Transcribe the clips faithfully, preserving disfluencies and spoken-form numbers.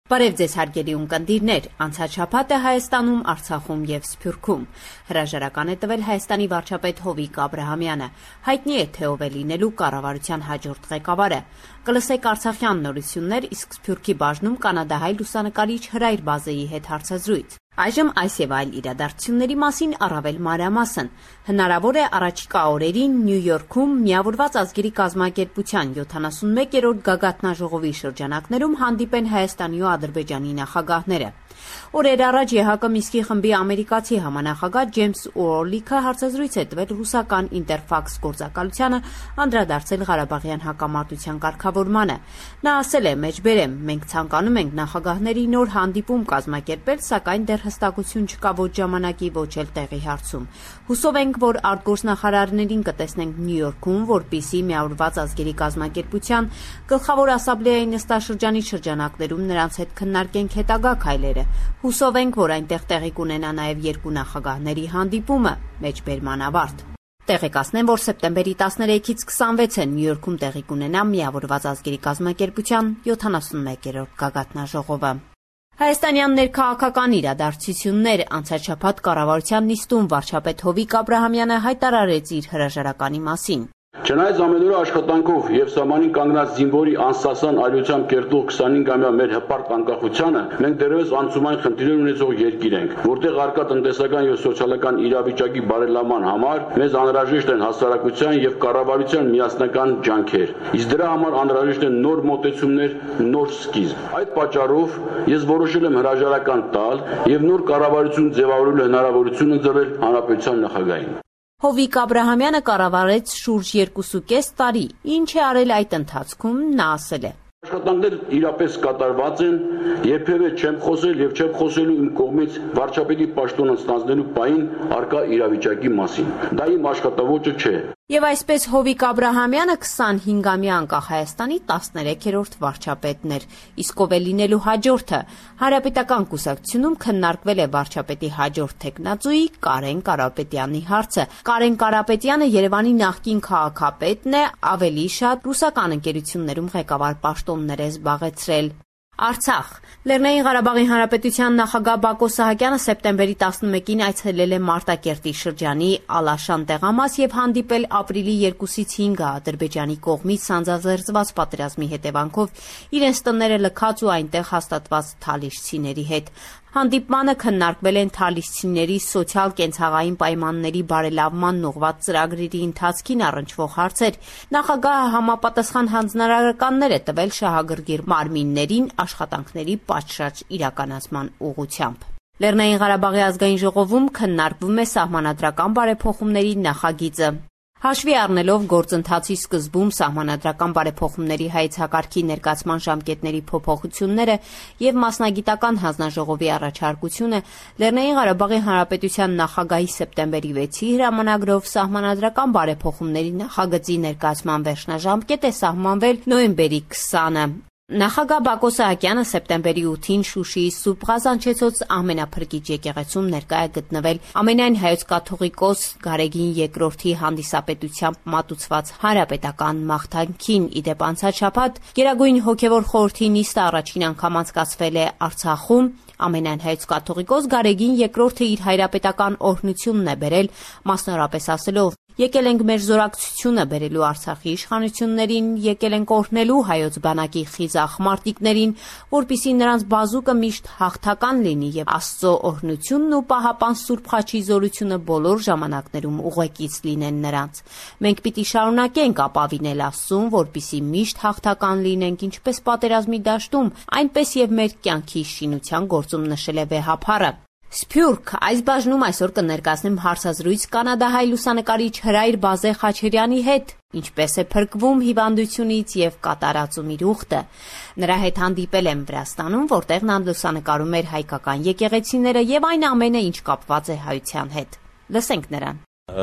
Բարև ձեզ հարգելի ունկնդիրներ, անցած շաբաթը Հայաստանում, Արցախում և Սփյուռքում հրաժարական է տվել Հայաստանի վարչապետ Հովիկ Աբրահամյանը, հայտնի է թե ով է լինելու կառավարության հաջորդ ղեկավարը։ Կլսեք արցախյան նորություններ, իսկ Սփյուռքի բաժնում կանադահայ լուսանկարիչ Հրայր Բազեի հետ հարցազրույց։ Այժմ այս եւ այլ իրադարձությունների մասին առավել մանրամասն։ Հնարավոր է առաջիկա օրերին Նյու Յորքում Միավորված ազգերի կազմակերպության յոթանասունմեկերորդ գագաթնաժողովի շրջանակներում հանդիպեն Հայաստանի ու Ադրբեջանի նախագահները։ Օրեր առաջ ԵՀԿ Մինսկի խմբի ամերիկացի համանախագահ Ջեյմս Ուորլիքը հարցազրույց է տվել ռուսական Ինտերֆաքս գործակալությանը, անդրադարձել Ղարաբաղյան հակամարտության կարգավորմանը։ Նա ասել է. «Մեջբերեմ, մենք ցանկանում ենք նախագահների նոր հանդիպում կազմակերպել, սակայն դեռ հստակություն չկա ոչ ժամանակի, ոչ էլ տեղի հարցում։ Հուսով ենք, որ արտգործնախարարներին կտեսնենք Նյու Յորքում, որպեսզի Միավորված ազգերի կազմակերպության գլխավոր ասամբլեայի նստաշրջանի շրջանակներում նրանց հետ քննարկենք հետագա քայլերը։ Հուսով ենք, որ այնտեղ տեղի կունենա նաև երկու նախագահների հանդիպումը»։ Մեջբերման ավարտ։ Տեղեկացնեմ, որ սեպտեմբերի տասներեքից քսանվեցը Նյու Յորքում տեղի կունենա Միավորված ազգերի կազմակերպության յոթանասունմեկերորդ գագաթնաժողովը։ Հայաստանյան ներքաղաքական իրադարձություններ անցած շաբաթ կառավարության նիստում վարչապետ Հովիկ Աբրահամյանը հայտարարեց իր հրաժարականի մասին։ Չնայած ամենօրյա աշխատանքով եւ սահմանին կանգնած զինվորի անսասան արիությամբ կերտող քսանհինգամյա մեր հպարտ անկախությանը մենք դեռևս անցումային խնդիրներ ունեցող երկիր ենք, որտեղ արկա տնտեսական եւ սոցիալական իրավիճակի բարելավման համար մեզ անհրաժեշտ են հասարակության եւ կառավարության միասնական ջանքեր։ Իսկ դրա համար անհրաժեշտ են նոր մոտեցումներ, նոր սկիզբ։ Այդ պատճառով ես որոշել եմ հրաժարական տալ եւ նոր կառավարություն ձևավորելու հնարավորություն ընձեռել հանրապետության նախագահին։ Հովիկ Աբրահամյանը կառավարեց շուրջ երկուսուկես տարի։ Ինչ է արել այդ ընթացքում, նա ասել է. Աշխատանքները իրապես կատարված են, երբևէ չեմ խոսել եւ չեմ խոսելու իմ կողմից վարչապետի պաշտոնը ստանձնելու պահին արկա իրավիճակի մասին։ Դա իմ աշխատավոճը չէ։ Եվ այսպես Հովիկ Աբրահամյանը քսանհինգամյա անկախ Հայաստանի տասներեքերորդ վարչապետն էր, իսկ ով է լինելու հաջորդը։ Հանրապետական կուսակցությունում քննարկվել է վարչապետի հաջորդ թեկնածուի Կարեն Կարապետյանի հարցը։ Կարեն Կարապետյանը Երևանի նախկին քաղաքապետն է, ավելի շատ ռուսական ընկերություններում ղեկավար պաշտոններ է զբաղեցրել։ Արցախ Լեռնային Ղարաբաղի Հանրապետության նախագահ Բակո Սահակյանը սեպտեմբերի տասնմեկին այցելել է Մարտակերտի շրջանի Ալաշան տեղամաս եւ հանդիպել ապրիլի երկուսից հինգը Ադրբեջանի կողմից սանձազերծված պատերազմի հետևանքով իրենց տները լքած ու այնտեղ հաստատված թալիշցիների հետ։ Հանդիպմանը քննարկվել են թալիշցիների սոցիալ-կենցաղային պայմանների բարելավման ուղղված ծրագրերի ընթացքին առնչվող հարցեր։ Նախագահը համապատասխան հանձնարարականներ է տվել շահագրգիռ մարմիններին աշխատանքների պատշաճ իրականացման ուղղությամբ։ Լեռնային Ղարաբաղի ազգային ժողովում քննարկվում է սահմանադրական բարեփոխումների նախագիծը։ Հաշվի առնելով գործընթացի սկզբում սահմանադրական բարեփոխումների հայեցակարգի ներկայացման ժամկետների փոփոխությունները եւ մասնագիտական հանձնաժողովի առաջարկությունը, Լեռնային Ղարաբաղի Հանրապետության նախագահի սեպտեմբերի վեցի հրամանագրով սահմանադրական բարեփոխումների նախագծի ներկայացման վերջնաժամկետ է սահմանվել նոյեմբերի քսանը։ Նախագահ Բակո Սահակյանը սեպտեմբերի ութին Շուշիի Սուրբ Ղազանչեցոց ամենափրկիչ եկեղեցում ներկա է գտնվել ամենայն հայոց կաթողիկոս Գարեգին երկրորդի հանդիսապետությամբ մատուցված հանրապետական մաղթանքին։ Ի դեպ անցած շաբաթ Գերագույն հոգևոր խորհրդի նիստը առաջին անգամ անցկացվել է Արցախում։ Ամենայն հայոց կաթողիկոս Գարեգին երկրորդը իր հայրապետական օրհնությունն է բերել, մասնավորապես ասելով. «Եկել ենք մեր զորակցությունը բերելու Արցախի իշխանություններին, եկել ենք օրհնելու հայոց բանակի խիզախ մարտիկներին, որպեսզի նրանց բազուկը միշտ հաղթական լինի եւ Աստծո օրհնությունն ու Պահապան Սուրբ Խաչի զորությունը բոլոր ժամանակներում ուղեկից լինեն նրանց։ Մենք պիտի շարունակենք ապավինել Աստծուն, որպեսզի միշտ հաղթական լինենք, ինչպես պատերազմի դաշտում, այնպես եւ մեր կյանքի շինության գործում նշել է վեհափառը»։ Սփյուռք այս բաժնում այսօր կներկայացնեմ հարցազրույց կանադահայ լուսանկարիչ Հրայր Բազե Խաչերյանի հետ, ինչպես է փրկվում հիվանդությունից եւ կատարածում իր ուխտը։ Նրա հետ հանդիպել եմ Վրաստանում, որտեղ նա լուսանկարում էր հայկական եկեղեցիները եւ այն ամենը, ինչ կապված է հայության հետ։ Լսենք նրան։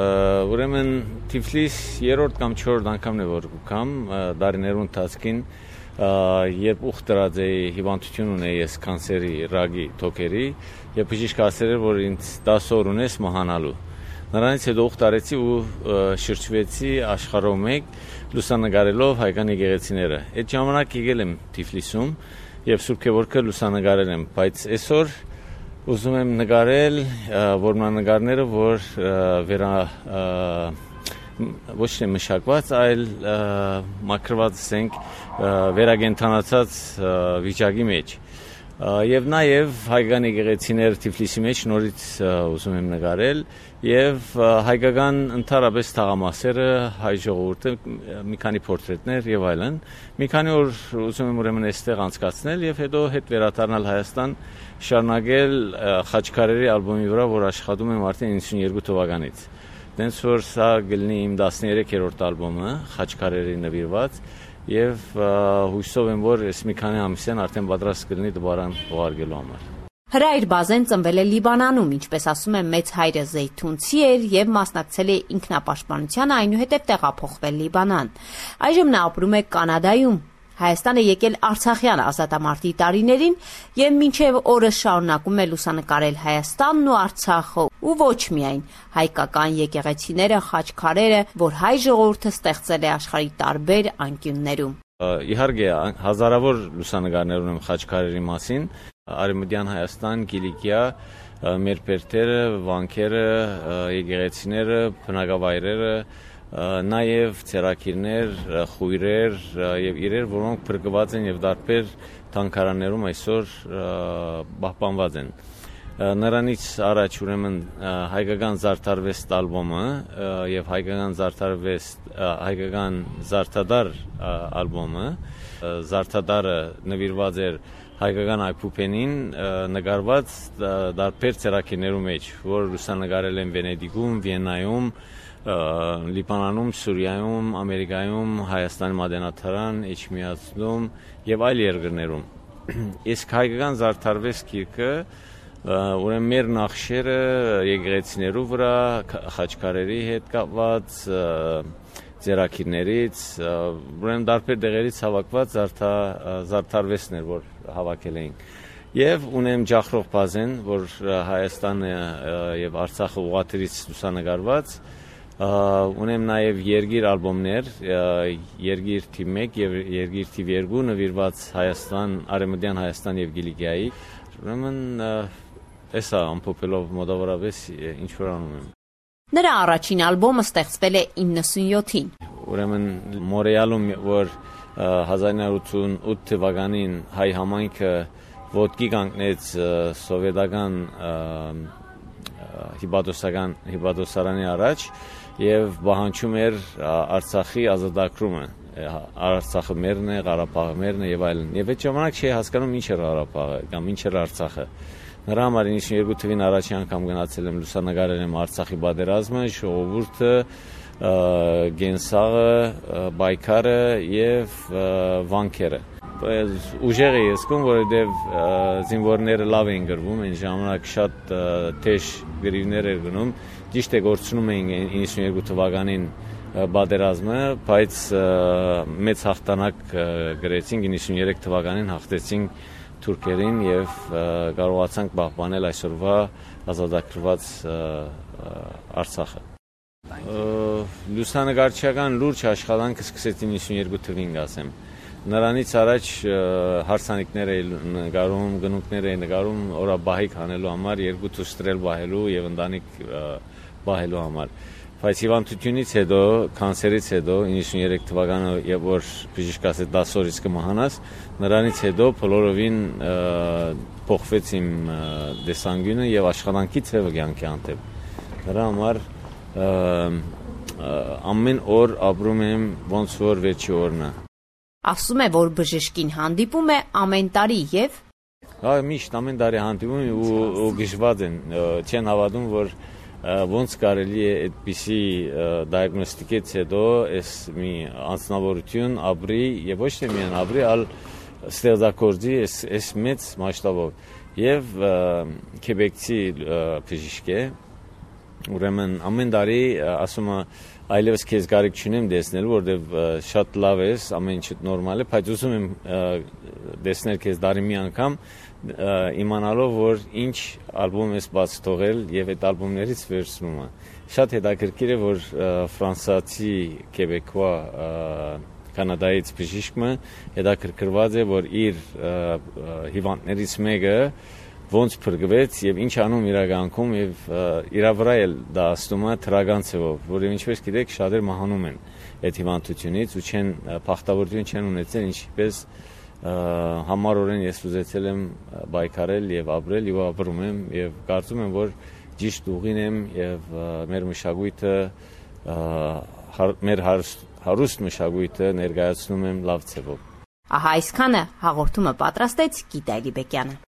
Ուրեմն Թիֆլիս երրորդ կամ չորրորդ անգամն է որ գամ դարիներու ընթացքին երբ ուխտ դրած էի հիվանդություն ունեի ես կանսերի ռագի թոքերի եւ բժիշկը ասել էր որ ինձ դասը օր ունես մահանալու նրանից հետո ուխտ արեցի ու շրջվեցի աշխարհով մեկ լուսանկարելով հայկական եկեղեցիները այդ ժամանակ եկել եմ Թիֆլիսում եւ Սուրբ Գևորգը լուսանկարել եմ, բայց այսօր ուզում եմ նկարել որմնանկարները, որ վերա ոչ թե մշակված, այլ մաքրված ասենք վերագենթանացած վիճակի մեջ։ Եվ նաև հայկական եկեղեցիներ Թիֆլիսի մեջ նորից ուզում եմ նկարել եւ հայկական ընդհանրապես թաղամասերը, հայ ժողովուրդը, մի քանի պորտրետներ եւ այլն։ Մի քանի օր ուզում եմ ուրեմն այստեղ անցկացնել եւ հետո հետ վերադառնալ Հայաստան, շարունակել Խաչքարերի ալբոմի վրա, որ աշխատում եմ արդեն իննսունյերկու թվականից։ Դենց որ սա գլնի իմ տասներեքերորդ ալբոմը, Խաչքարերի նվիրված, եւ հույսով եմ, որ այս մի քանի ամիսեն արդեն պատրաստ կլինի դպարան ուղարկելու համար։ Հրայր Բազեն ծնվել է Լիբանանում, ինչպես ասում է մեծ հայրը զեյթունցի էր եւ մասնակցել է ինքնապաշտպանությանը, այնուհետեւ տեղափոխվել Լիբանան։ Այժմ նա ապրում է Կանադայում։ Հայաստան է եկել Արցախյան ազատամարտի տարիներին եւ մինչեւ օրս շարունակում է լուսանկարել Հայաստանն ու Արցախը, ու ոչ միայն հայկական եկեղեցիները, խաչքարերը, որ հայ ժողովուրդը ստեղծել է աշխարհի տարբեր անկյուններում։ Իհարկե, հազարավոր լուսանկարներ ունեմ խաչքարերի մասին, Արևմտյան Հայաստան, Կիլիկիա, մեր պերտերը, վանքերը, եկեղեցիները, բնակավայրերը, նաև ցերակիրներ, խույրեր եւ իրեր, որոնք փրկված են եւ դարբեր թանգարաններում այսօր պահպանված են։ Նրանից առաջ ուրեմն հայկական զարդարվեստ ալբոմը եւ հայկական զարդարվեստ հայկական զարդադար ալբոմը, զարդադարը նվիրված էր հայկական այփուպենին, նկարված դարբեր ցերակիրներում մեջ, որ լուսանկարել են Վենետիկում, Վիեննայում, Լիբանանում, Սուրիայում, Ամերիկայում, Հայաստանի Մատենադարան, Էջմիածնում եւ այլ երկրներում։ Իսկ հայկական զարդարվեստ գիրքը ուրեմն մեր նախշերը եկեղեցիներու վրա, խաչքարերի հետ կապված, ձեռագիրներից, ուրեմն դարբեր դեղերից հավաքված զարդարվեստներ, որ հավաքել էինք։ Եվ ունեմ Ջախրող Բազեն, որ Հայաստանը եւ Արցախը ուղղաթիռից լուսանկարված, ունեմ նաև Երգիր ալբոմներ, Երգիր թիվ մեկ եւ Երգիր թիվ երկու նվիրված Հայաստան, Արևմտյան Հայաստան եւ Կիլիկիայի։ Ուրեմն էսա ամփոփելով մոտավորապես ինչ որ անում եմ։ Նրա առաջին ալբոմը ստեղծվել է իննսունյոթին։ Ուրեմն Մորեալում, որ հազար ինը հարյուր ութսունութ թվականին հայ համայնքը ոտքի կանգնեց սովետական հիբատոսական հիբատոսարանի առաջ եւ բանջում էր Արցախի ազատագրումը, Արցախը մերն է, Ղարաբաղը մերն է եւ այլն։ Եվ այդ ժամանակ չի հասկանում ինչ էր Ղարաբաղը կամ ինչ էր Արցախը։ Նրա համար իննսունյերկու թվին առաջի անգամ գնացել եմ լուսանկարել եմ Արցախի պատերազմը, ժողովուրդը, Գենսաղը, Բայկարը եւ վանքերը։ Ուժեղ է եսքում, որովհետև զինվորները լավ էին գրվում, այն ժամանակ շատ թեժ գրիվներ էր գնում, ճիշտ է գործնում էին իննսունյերկու թվականին պատերազմը, բայց մեծ հաղթանակ գրեցինք, իննսունյերեք թվականին հաղթեցինք թուրքերին եւ կարողացանք պահպանել այսօրվա ազատագրված Արցախը։ Լուսանկարչական լուրջ աշխատանքը սկսեց իննսունյերկու թվին, ասեմ։ Նրանից առաջ հարսանիքներ էի նկարում, գնունքներ էի նկարում օրաբահիկ հանելու համար, երկու թուշտրել բահելու եւ ընտանիք բահելու համար։ Բայց հիվանդությունից հետո, կանսերից հետո, իննսունյերեք թվականը, երբ որ բժիշկ ասեց դասը օրից կմահանաս, նրանից հետո բոլորովին փոխվեց իմ տեսանկյունը եւ աշխատանքի ցևը կյանքի անտեպ։ Դրա համար ամեն օր ապրում եմ ոնց որ վերջի օրն է։ Ասում է, որ բժշկին հանդիպում է ամեն տարի եւ Հա, միշտ ամեն տարի հանդիպում ու, ու գժված են, չեն հավատում, որ ոնց կարելի է այդպիսի դիագնոստիկից հետո այս մի անձնավորություն ապրի եւ ոչ թե միայն ապրի, այլ ստեղծագործի այս այս մեծ մասշտաբով։ Եվ քեբեկցի բժիշկ է, ուրեմն ամեն տարի ասում է այլևս քեզ կարիք չունեմ տեսնել, որովհետև շատ լավ ես, ամեն ինչ նորմալ է, բայց ուզում եմ տեսնել քեզ դարի մի անգամ, իմանալով, որ ինչ ալբոմ ես բաց թողել եւ այդ ալբոմներից վերցնում է։ Շատ հետաքրքիր է, որ ֆրանսիացի քեբեկվա Կանադայից բժիշկը հետաքրքրված է, որ իր հիվանդներից մեկը ոնց փրկվեց եւ ինչ անում իրականքում եւ իր վրա էլ դա աստում է թրագան ցեվով, որը ինչպես գիտեք շատեր մահանում են այդ հիվանդությունից ու չեն փախտավորություն չեն ունեցել, ինչպես համառորեն ես ուզեցել եմ բայկարել եւ ապրել եւ ապրում եմ եւ կարծում եմ, որ ճիշտ ուղին եմ եւ մեր մշակույթը մեր հարուստ մշակույթը ներկայացնում եմ լավ ցեվով։ Ահա այսքանը հաղորդումը պատրաստեց Գիտա Էլիբեկյանը։